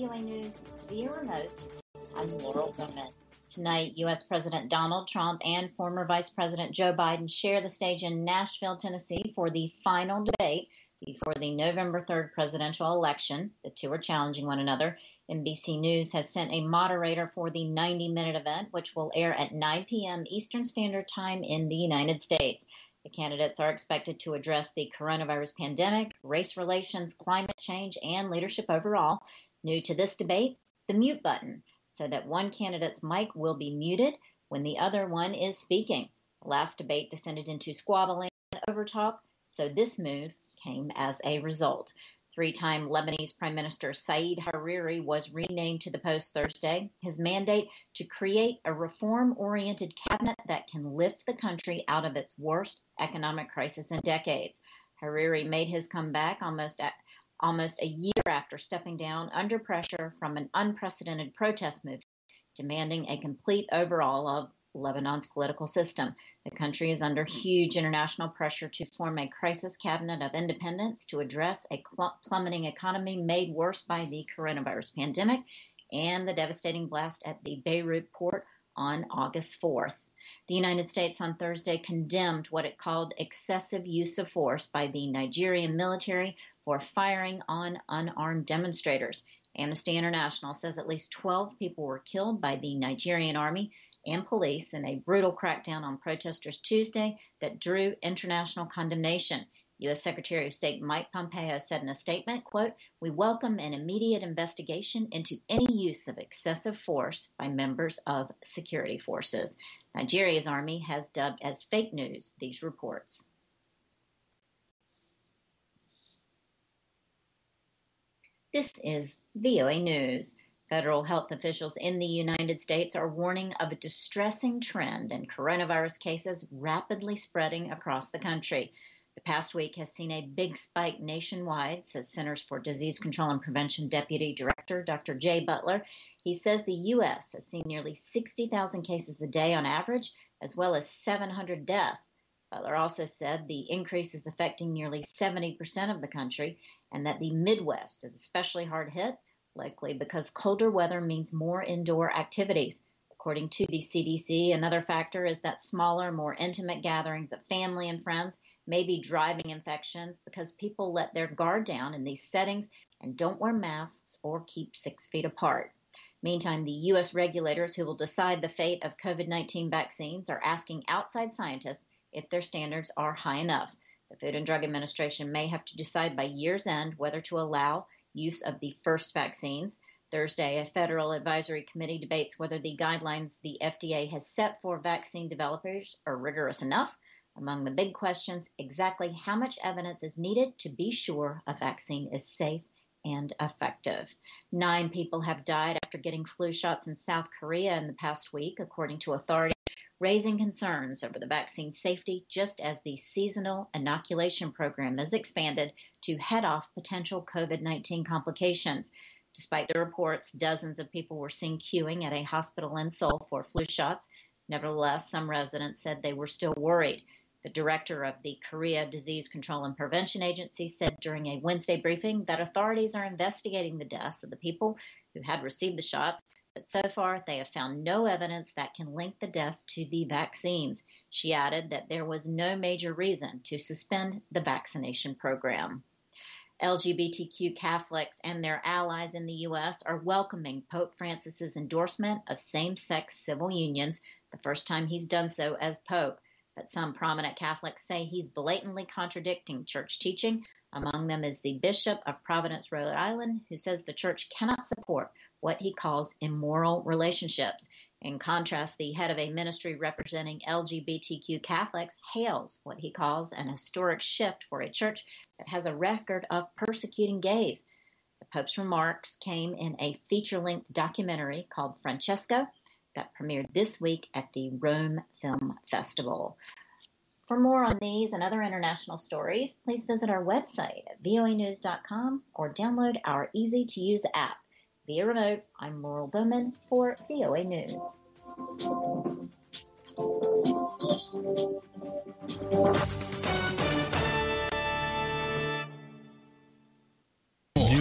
VOA News via remote. I'm Laurel Bowman. Tonight, U.S. President Donald Trump and former Vice President Joe Biden share the stage in Nashville, Tennessee for the final debate before the November 3rd presidential election. The two are challenging one another. NBC News has sent a moderator for the 90-minute event, which will air at 9 p.m. Eastern Standard Time in the United States. The candidates are expected to address the coronavirus pandemic, race relations, climate change, and leadership overall. New to this debate, the mute button, so that one candidate's mic will be muted when the other one is speaking. The last debate descended into squabbling and overtalk, so this move came as a result. Three-time Lebanese Prime Minister Said Hariri was renamed to the post Thursday. His mandate to create a reform-oriented cabinet that can lift the country out of its worst economic crisis in decades. Hariri made his comeback almost a year after stepping down under pressure from an unprecedented protest movement demanding a complete overhaul of Lebanon's political system. The country is under huge international pressure to form a crisis cabinet of independence to address a plummeting economy made worse by the coronavirus pandemic and the devastating blast at the Beirut port on August 4th. The United States on Thursday condemned what it called excessive use of force by the Nigerian military for firing on unarmed demonstrators. Amnesty International says at least 12 people were killed by the Nigerian army and police in a brutal crackdown on protesters Tuesday that drew international condemnation. U.S. Secretary of State Mike Pompeo said in a statement, quote, "We welcome an immediate investigation into any use of excessive force by members of security forces." Nigeria's army has dubbed as fake news these reports. This is VOA News. Federal health officials in the United States are warning of a distressing trend in coronavirus cases rapidly spreading across the country. The past week has seen a big spike nationwide, says Centers for Disease Control and Prevention Deputy Director Dr. Jay Butler. He says the U.S. has seen nearly 60,000 cases a day on average, as well as 700 deaths. Butler also said the increase is affecting nearly 70% of the country and that the Midwest is especially hard hit, likely because colder weather means more indoor activities. According to the CDC, another factor is that smaller, more intimate gatherings of family and friends may be driving infections because people let their guard down in these settings and don't wear masks or keep 6 feet apart. Meantime, the U.S. regulators who will decide the fate of COVID-19 vaccines are asking outside scientists if their standards are high enough. The Food and Drug Administration may have to decide by year's end whether to allow use of the first vaccines. Thursday, a federal advisory committee debates whether the guidelines the FDA has set for vaccine developers are rigorous enough. Among the big questions, exactly how much evidence is needed to be sure a vaccine is safe and effective. 9 people have died after getting flu shots in South Korea in the past week, according to authorities, raising concerns over the vaccine safety just as the seasonal inoculation program is expanded to head off potential COVID-19 complications. Despite the reports, dozens of people were seen queuing at a hospital in Seoul for flu shots. Nevertheless, some residents said they were still worried. The director of the Korea Disease Control and Prevention Agency said during a Wednesday briefing that authorities are investigating the deaths of the people who had received the shots, but so far they have found no evidence that can link the deaths to the vaccines. She added that there was no major reason to suspend the vaccination program. LGBTQ Catholics and their allies in the U.S. are welcoming Pope Francis's endorsement of same-sex civil unions, the first time he's done so as Pope. But some prominent Catholics say he's blatantly contradicting church teaching. Among them is the Bishop of Providence, Rhode Island, who says the church cannot support what he calls immoral relationships. In contrast, the head of a ministry representing LGBTQ Catholics hails what he calls an historic shift for a church that has a record of persecuting gays. The Pope's remarks came in a feature-length documentary called Francesco that premiered this week at the Rome Film Festival. For more on these and other international stories, please visit our website at voanews.com or download our easy-to-use app. Via remote, I'm Laurel Bowman for VOA News.